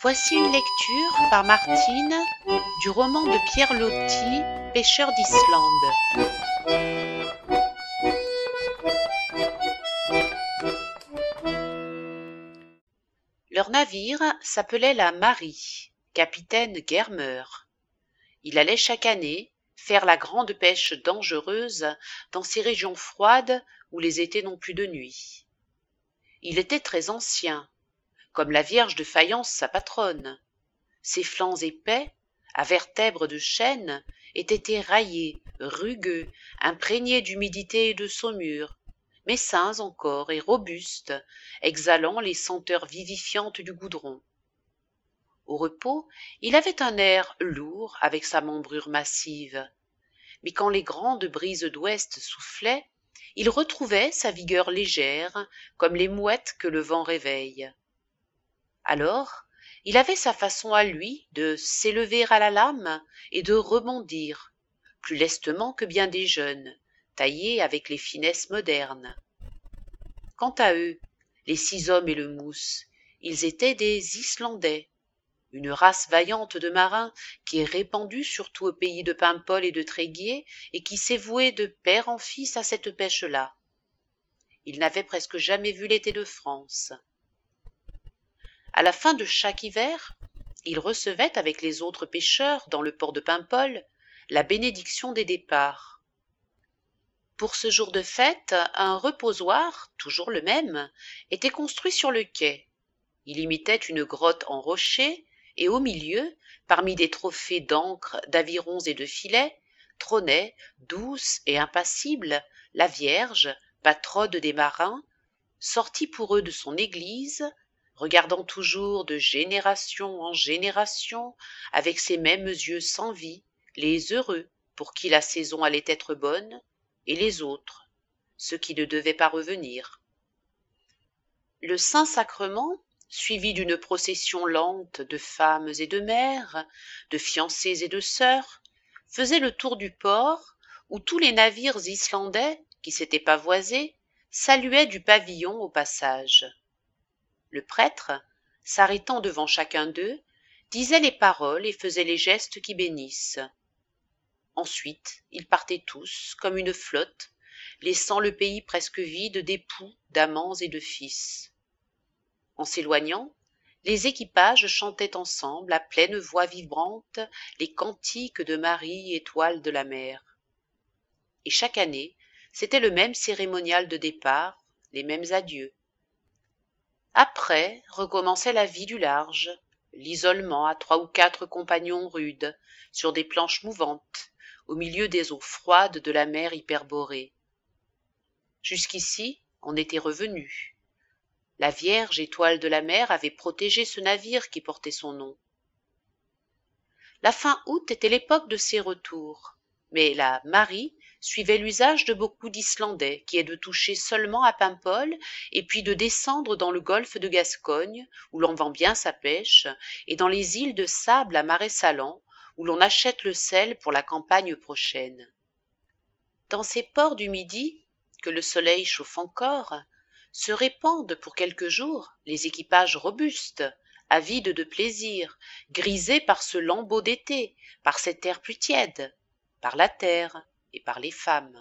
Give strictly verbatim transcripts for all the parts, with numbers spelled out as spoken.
Voici une lecture par Martine du roman de Pierre Loti, Pêcheur d'Islande. Leur navire s'appelait la Marie, capitaine Germer. Il allait chaque année faire la grande pêche dangereuse dans ces régions froides où les étés n'ont plus de nuit. Il était très ancien, comme la Vierge de faïence sa patronne. Ses flancs épais, à vertèbres de chêne, étaient éraillés, rugueux, imprégnés d'humidité et de saumure, mais sains encore et robustes, exhalant les senteurs vivifiantes du goudron. Au repos, il avait un air lourd avec sa membrure massive, mais quand les grandes brises d'ouest soufflaient, il retrouvait sa vigueur légère, comme les mouettes que le vent réveille. Alors, il avait sa façon à lui de s'élever à la lame et de rebondir, plus lestement que bien des jeunes, taillés avec les finesses modernes. Quant à eux, les six hommes et le mousse, ils étaient des Islandais, une race vaillante de marins qui est répandue surtout au pays de Paimpol et de Tréguier et qui s'est vouée de père en fils à cette pêche-là. Ils n'avaient presque jamais vu l'été de France. À la fin de chaque hiver, ils recevaient avec les autres pêcheurs dans le port de Paimpol la bénédiction des départs. Pour ce jour de fête, un reposoir, toujours le même, était construit sur le quai. Il imitait une grotte en rocher et au milieu, parmi des trophées d'ancres, d'avirons et de filets, trônait, douce et impassible, la Vierge, patronne des marins, sortie pour eux de son église, regardant toujours de génération en génération, avec ses mêmes yeux sans vie, les heureux pour qui la saison allait être bonne, et les autres, ceux qui ne devaient pas revenir. Le Saint-Sacrement, suivi d'une procession lente de femmes et de mères, de fiancés et de sœurs, faisait le tour du port où tous les navires islandais, qui s'étaient pavoisés, saluaient du pavillon au passage. Le prêtre, s'arrêtant devant chacun d'eux, disait les paroles et faisait les gestes qui bénissent. Ensuite, ils partaient tous, comme une flotte, laissant le pays presque vide d'époux, d'amants et de fils. En s'éloignant, les équipages chantaient ensemble à pleine voix vibrante les cantiques de Marie, étoile de la mer. Et chaque année, c'était le même cérémonial de départ, les mêmes adieux. Après recommençait la vie du large, l'isolement à trois ou quatre compagnons rudes, sur des planches mouvantes, au milieu des eaux froides de la mer hyperborée. Jusqu'ici, on était revenu. La Vierge étoile de la mer avait protégé ce navire qui portait son nom. La fin août était l'époque de ses retours, mais la Marie suivait l'usage de beaucoup d'Islandais, qui est de toucher seulement à Paimpol et puis de descendre dans le golfe de Gascogne, où l'on vend bien sa pêche, et dans les îles de sable à marais salants, où l'on achète le sel pour la campagne prochaine. Dans ces ports du Midi, que le soleil chauffe encore, se répandent pour quelques jours les équipages robustes, avides de plaisir, grisés par ce lambeau d'été, par cet air plus tiède, par la terre et par les femmes.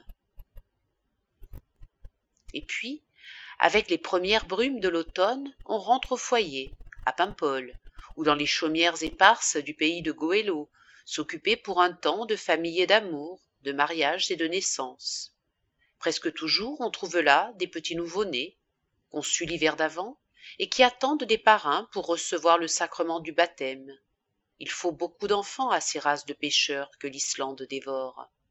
Et puis, avec les premières brumes de l'automne, on rentre au foyer, à Paimpol, ou dans les chaumières éparses du pays de Goëlo, s'occuper pour un temps de famille et d'amour, de mariage et de naissance. Presque toujours, on trouve là des petits nouveau-nés, conçus l'hiver d'avant, et qui attendent des parrains pour recevoir le sacrement du baptême. Il faut beaucoup d'enfants à ces races de pêcheurs que l'Islande dévore.